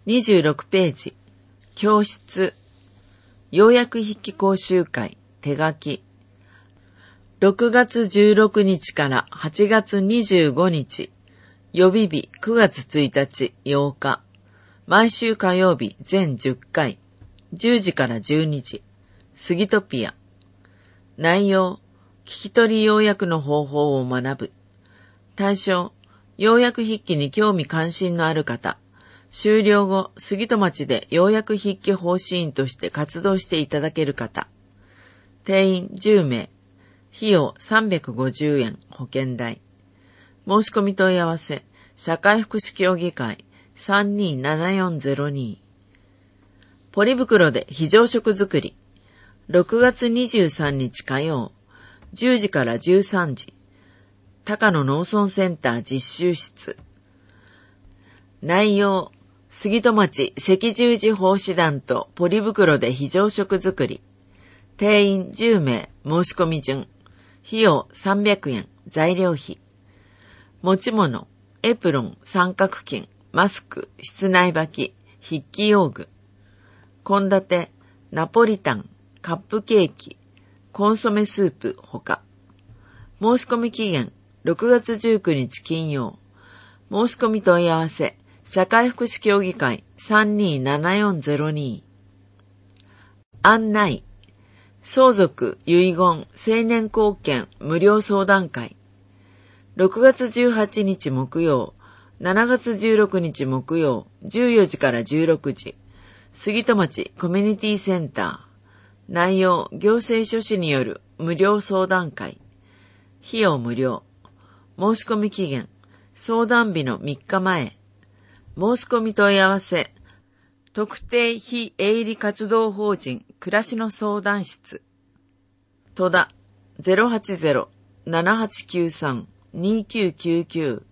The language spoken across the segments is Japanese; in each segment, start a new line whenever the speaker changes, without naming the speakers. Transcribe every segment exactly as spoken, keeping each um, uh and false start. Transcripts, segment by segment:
にじゅうろくページ、教室、要約筆記講習会、手書き。ろくがつじゅうろくにちからはちがつにじゅうごにち、予備日くがつついたちようか、毎週火曜日全じゅっかい、じゅうじからじゅうにじ、スギトピア。内容、聞き取り要約の方法を学ぶ。対象、要約筆記に興味関心のある方。終了後、杉戸町で要約筆記講師員として活動していただける方。定員じゅうめい。費用さんびゃくごじゅうえん、保険代。申し込み問い合わせ、社会福祉協議会 さんにーななよんゼロに。ポリ袋で非常食作り。ろくがつにじゅうさんにち火曜、じゅうじからじゅうさんじ。高野農村センター実習室。内容、杉戸町赤十字奉仕団とポリ袋で非常食作り。定員じゅうめい、申し込み順。費用さんびゃくえん、材料費。持ち物、エプロン、三角巾、マスク、室内履き、筆記用具。献立、ナポリタン、カップケーキ、コンソメスープほか。申し込み期限、ろくがつじゅうくにち金曜。申し込み問い合わせ、社会福祉協議会 さんにーななよんゼロに。案内、相続、遺言、成年後見無料相談会。ろくがつじゅうはちにち木曜、しちがつじゅうろくにち木曜、じゅうよじからじゅうろくじ。杉戸町コミュニティセンター。内容、行政書士による無料相談会。費用無料。申し込み期限、相談日のみっかまえ。申し込み問い合わせ、特定非営利活動法人暮らしの相談室。戸田 ゼロはちゼロ ななはちきゅうさん にきゅうきゅうきゅう。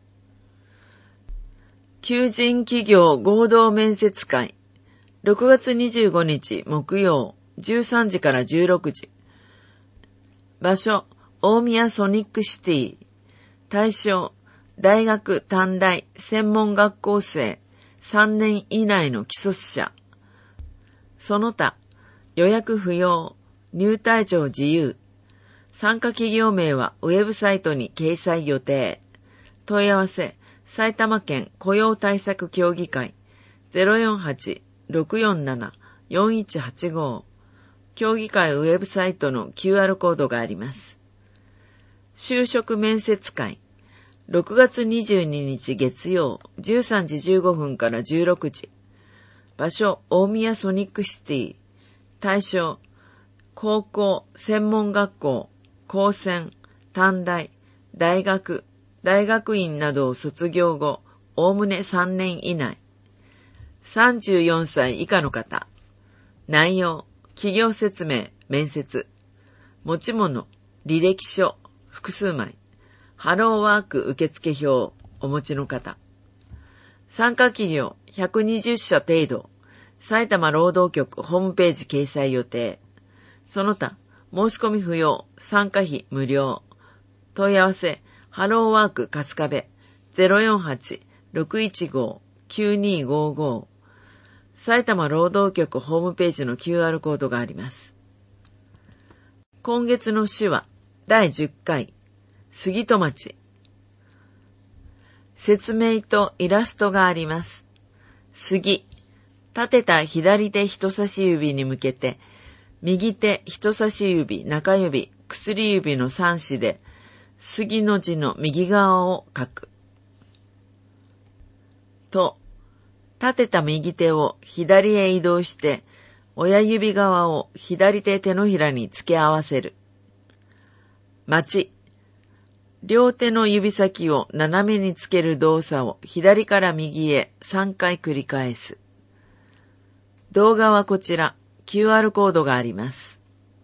求人企業合同面接会。ろくがつにじゅうごにち木曜、じゅうさんじからじゅうろくじ。場所、大宮ソニックシティ。対象、大学、短大、専門学校生、さんねん以内の既卒者。その他、予約不要、入退場自由。参加企業名はウェブサイトに掲載予定。問い合わせ、埼玉県雇用対策協議会 ゼロよんはち ろくよんなな よんいちはちご。協議会ウェブサイトの キューアール コードがあります。就職面接会。ろくがつにじゅうににち月曜、じゅうさんじじゅうごふんからじゅうろくじ。場所、大宮ソニックシティ。対象、高校、専門学校、高専、短大、大学、大学院などを卒業後、おおむねさんねん以内。さんじゅうよんさい以下の方。内容、企業説明、面接。持ち物、履歴書、複数枚。ハローワーク受付票、お持ちの方。参加企業ひゃくにじゅっしゃ程度。埼玉労働局ホームページ掲載予定。その他、申し込み不要、参加費無料。問い合わせ、ハローワーク春日部 ゼロよんはち ろくいちご きゅうにごご。埼玉労働局ホームページの キューアール コードがあります。今月の手話だいじゅっかい。杉戸町。説明とイラストがあります。杉、立てた左手人差し指に向けて、右手人差し指、中指、薬指のさんしで、杉の字の右側を書く。と、立てた右手を左へ移動して、親指側を左手手のひらに付け合わせる。町、両手の指先を斜めにつける動作を左から右へさんかい繰り返す。動画はこちら、キューアール コードがあります。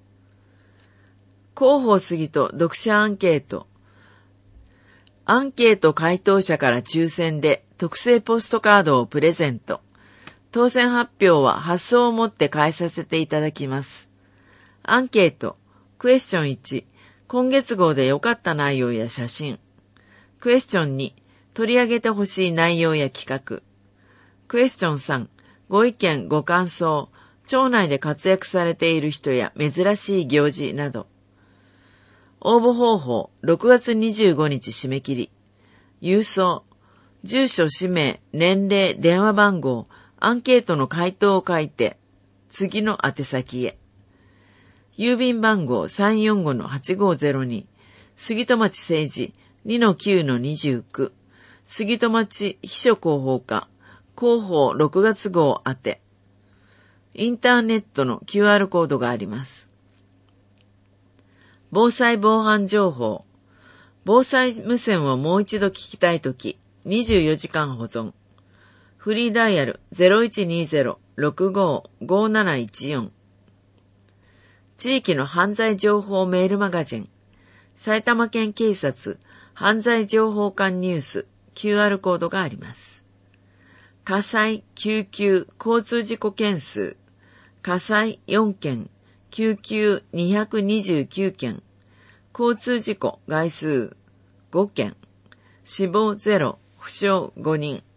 広報杉戸読者アンケート。アンケート回答者から抽選で特製ポストカードをプレゼント。当選発表は発送をもって返させていただきます。アンケート、クエスチョンいち。今月号で良かった内容や写真。クエスチョンに、取り上げてほしい内容や企画。 クエスチョンさん、ご意見ご感想、町内で活躍されている人や珍しい行事など。応募方法、ろくがつにじゅうごにち締め切り。郵送、住所、氏名、年齢、電話番号、アンケートの回答を書いて、次の宛先へ。郵便番号 さんよんごのはちごゼロに、杉戸町政治 にのきゅうのにじゅうきゅう、杉戸町秘書広報課、広報ろくがつ号宛て。インターネットの キューアール コードがあります。防災防犯情報。防災無線をもう一度聞きたいとき、にじゅうよじかん保存。フリーダイヤル ゼロいちにゼロ ろくご ごなないちよん。地域の犯罪情報メールマガジン。埼玉県警察犯罪情報館ニュース キューアール コードがあります。火災、救急、交通事故件数。火災よんけん、救急にひゃくにじゅうきゅうけん、交通事故概数ごけん、死亡ゼロ、負傷ごにん。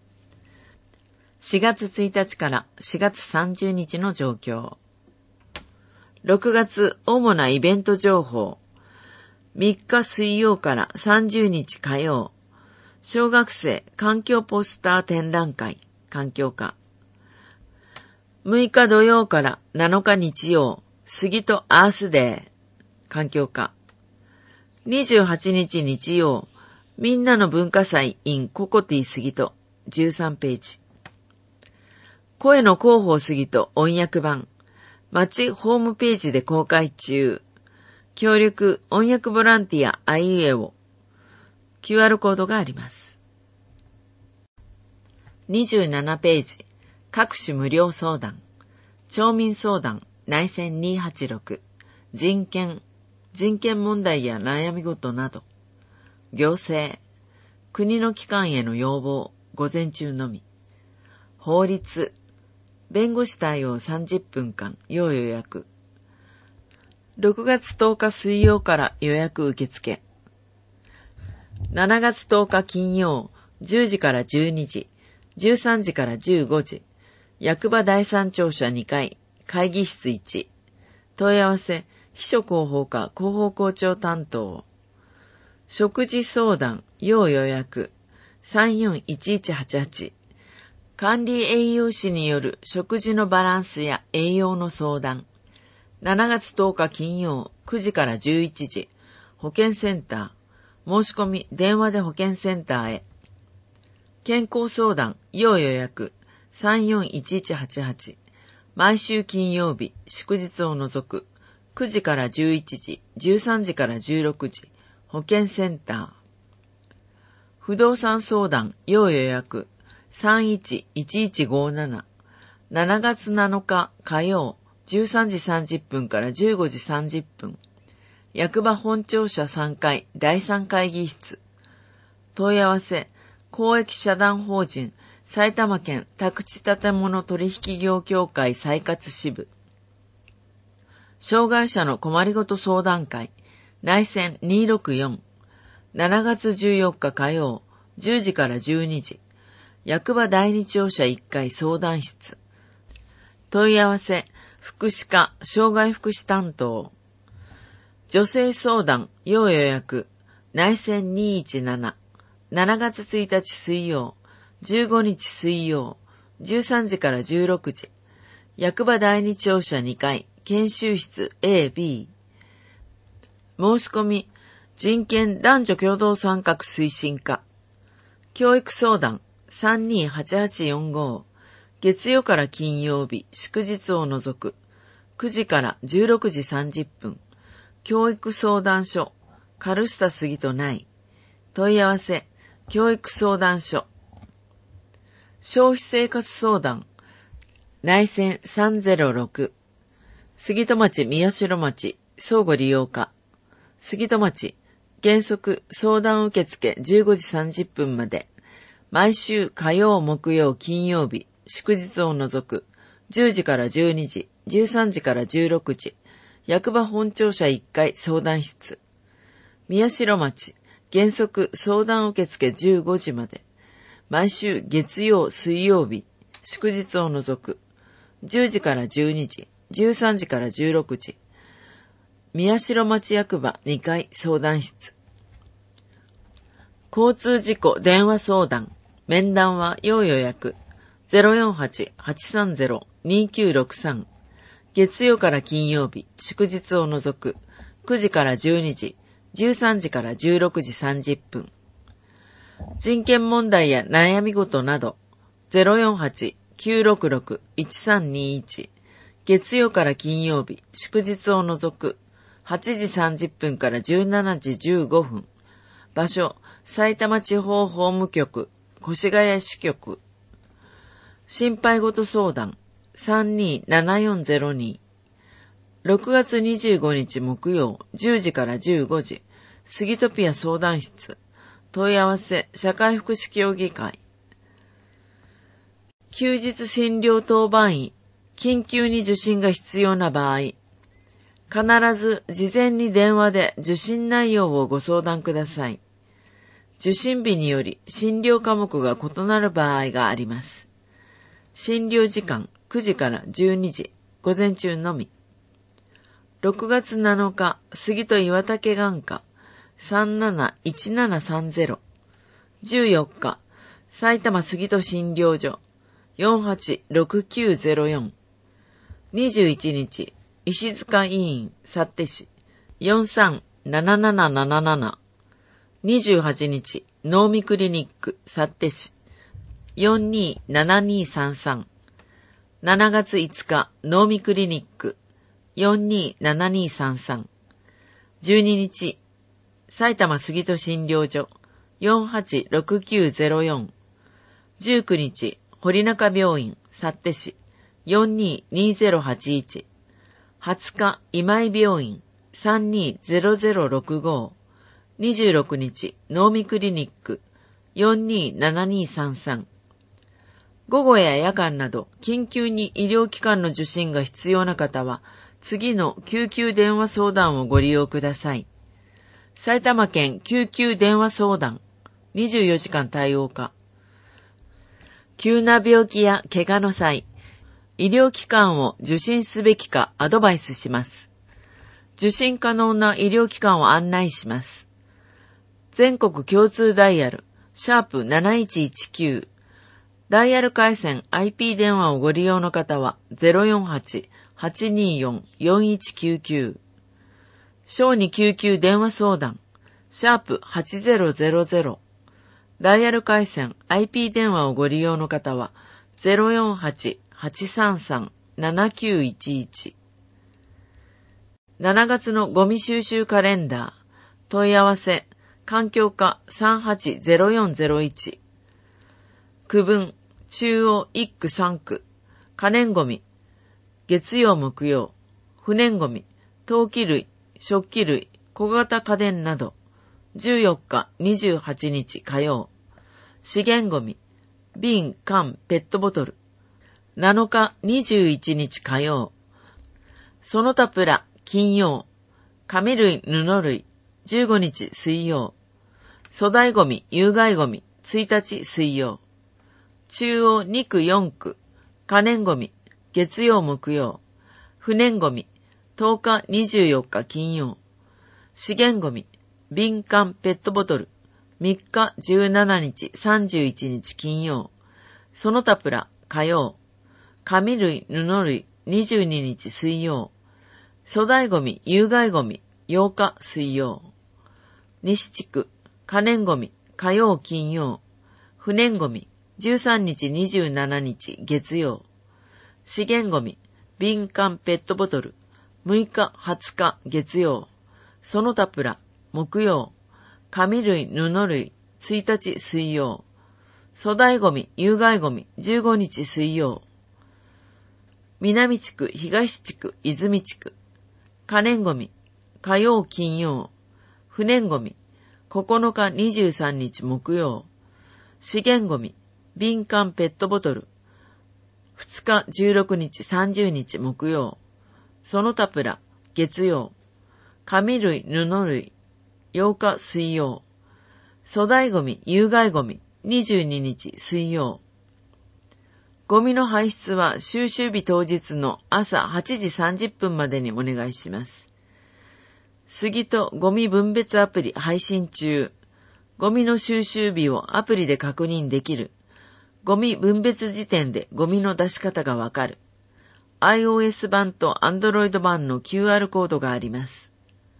しがつついたちからしがつさんじゅうにちの状況。ろくがつ主なイベント情報。みっか水曜からさんじゅうにち火曜。小学生環境ポスター展覧会、環境課。むいか土曜からなのか日曜、杉戸アースデー、環境課。にじゅうはちにち日曜、みんなの文化祭 in ココティ杉戸、じゅうさんページ。声の広報杉戸音訳版、町ホームページで公開中。協力音訳ボランティアあいうえお。キューアール コードがあります。にじゅうななページ。各種無料相談。町民相談内線にひゃくはちじゅうろく。人権。人権問題や悩み事など。行政。国の機関への要望。午前中のみ。法律。弁護士対応さんじゅっぷんかん。要予約。ろくがつとおか水曜から予約受付。しちがつとおか金曜、じゅうじからじゅうにじ、じゅうさんじからじゅうごじ、役場第三庁舎にかい、会議室いち、問い合わせ、秘書広報課広報校長担当。食事相談、要予約、さんよんいちいちはちはち、管理栄養士による食事のバランスや栄養の相談。しちがつとおか金曜、くじからじゅういちじ、保健センター。申し込み、電話で保健センターへ。健康相談、要予約、さんよんいちいちはちはち。毎週金曜日、祝日を除く、くじからじゅういちじ、じゅうさんじからじゅうろくじ、保健センター。不動産相談、要予約、さんいちいちいちごなな。しちがつなのか火曜、じゅうさんじさんじゅっぷんからじゅうごじさんじゅっぷん。役場本庁舎さんかいだいさん会議室。問い合わせ、公益社団法人埼玉県宅地建物取引業協会再活支部。障害者の困りごと相談会内線にひゃくろくじゅうよん。しちがつじゅうよっか火曜じゅうじからじゅうにじ。役場第二庁舎いっかい相談室。問い合わせ、福祉課障害福祉担当。女性相談、要予約、内線にひゃくじゅうなな、しちがつついたち水曜、じゅうごにち水曜、じゅうさんじからじゅうろくじ、役場第二庁舎にかい、研修室 エービー。申し込み、人権男女共同参画推進課。教育相談、さんにーはちはちよんご、月曜から金曜日、祝日を除く、くじからじゅうろくじさんじゅっぷん。教育相談所、カルスタ杉戸内。問い合わせ、教育相談所。消費生活相談、内線さんぜろろく。杉戸町宮代町、相互利用課。杉戸町、原則相談受付じゅうごじさんじゅっぷんまで。毎週火曜、木曜、金曜日、祝日を除く、じゅうじからじゅうにじ、じゅうさんじからじゅうろくじ。役場本庁舎いっかい相談室。宮代町、原則相談受付じゅうごじまで。 毎週月曜、水曜日、祝日を除く、じゅうじからじゅうにじ、じゅうさんじからじゅうろくじ、宮代町役場にかい相談室。交通事故電話相談、面談は要予約 ゼロよんはち はちさんゼロ にきゅうろくさん。月曜から金曜日、祝日を除く、くじからじゅうにじ、じゅうさんじからじゅうろくじさんじゅっぷん。人権問題や悩み事など、ゼロよんはち きゅうろくろく いちさんにいち。月曜から金曜日、祝日を除く、はちじさんじゅっぷんからじゅうしちじじゅうごふん。場所、埼玉地方法務局、越谷支局。心配事相談、さんにーななよんゼロに。ろくがつにじゅうごにち木曜、じゅうじからじゅうごじ、スギトピア相談室。問い合わせ、社会福祉協議会。休日診療当番医、緊急に受診が必要な場合、必ず事前に電話で受診内容をご相談ください。受診日により診療科目が異なる場合があります。診療時間くじからじゅうにじ、午前中のみ。ろくがつなのか、杉戸岩竹眼科、さんなないちななさんゼロ。じゅうよっか、埼玉杉戸診療所、よんはちろくきゅうゼロよん。にじゅういちにち、石塚医院、幸手市、よんさんなななななななな。にじゅうはちにち、能見クリニック、幸手市、よんにーななにさんさん。しちがついつか、能見クリニック、よんにーななにさんさん。じゅうににち、埼玉杉戸診療所、よんはちろくきゅうゼロよん。じゅうくにち、堀中病院、幸手市、よんにーにゼロはちいち。はつか、今井病院、さんにーゼロゼロろくご。にじゅうろくにち、能見クリニック、よんにーななにさんさん。午後や夜間など、緊急に医療機関の受診が必要な方は、次の救急電話相談をご利用ください。埼玉県救急電話相談、にじゅうよじかん対応課。急な病気や怪我の際、医療機関を受診すべきかアドバイスします。受診可能な医療機関を案内します。全国共通ダイヤル、シャープなないちいちきゅう。ダイヤル回線 アイピー 電話をご利用の方は ゼロよんはち はちにーよん よんいちきゅうきゅう。小児救急電話相談、シャープはちゼロゼロゼロ。ダイヤル回線 アイピー 電話をご利用の方は ゼロよんはち はちさんさん ななきゅういちいち。しちがつのゴミ収集カレンダー、問い合わせ、環境課さんはちゼロよんゼロいち。区分、中央いっくさんく、可燃ゴミ、月曜木曜、不燃ゴミ、陶器類、食器類、小型家電など、じゅうよっか、にじゅうはちにち火曜、資源ゴミ、瓶、缶、ペットボトル、なのか、にじゅういちにち火曜、その他プラ、金曜、紙類、布類、じゅうごにち水曜、粗大ゴミ、有害ゴミ、ついたち水曜、中央にくよんく、可燃ゴミ、月曜木曜、不燃ゴミ、とおかにじゅうよっか金曜、資源ゴミ、瓶缶ペットボトル、みっかじゅうしちにちさんじゅういちにち金曜、その他プラ火曜、紙類布類にじゅうににち水曜、粗大ゴミ有害ゴミようか水曜、西地区可燃ゴミ火曜金曜、不燃ゴミじゅうさんにちにじゅうしちにち月曜、資源ゴミ瓶缶ペットボトルむいかはつか月曜、その他プラ木曜、紙類布類ついたち水曜、粗大ゴミ有害ゴミじゅうごにち水曜、南地区東地区泉地区、可燃ゴミ火曜金曜、不燃ゴミここのかにじゅうさんにち木曜、資源ゴミ瓶缶ペットボトルふつかじゅうろくにちさんじゅうにち木曜、その他プラ月曜、紙類布類ようか水曜、粗大ゴミ有害ゴミにじゅうににち水曜。ゴミの排出は収集日当日の朝はちじさんじゅっぷんまでにお願いします。杉戸ゴミ分別アプリ配信中。ゴミの収集日をアプリで確認できる。ゴミ分別時点でゴミの出し方がわかる。iOS 版と Android 版の キューアール コードがあります。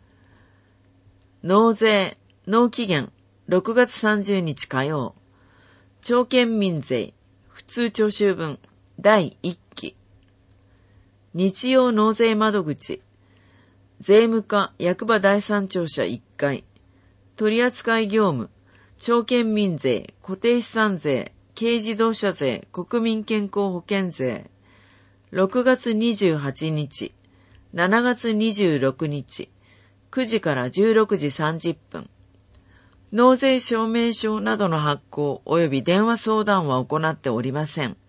納税、納期限ろくがつさんじゅうにち火曜。町県民税普通徴収分だいいっき。日曜納税窓口。税務課役場第三庁舎いっかい。取扱業務。町県民税、固定資産税、軽自動車税、国民健康保険税。ろくがつにじゅうはちにち、しちがつにじゅうろくにち、くじからじゅうろくじさんじゅっぷん。納税証明書などの発行及び電話相談は行っておりません。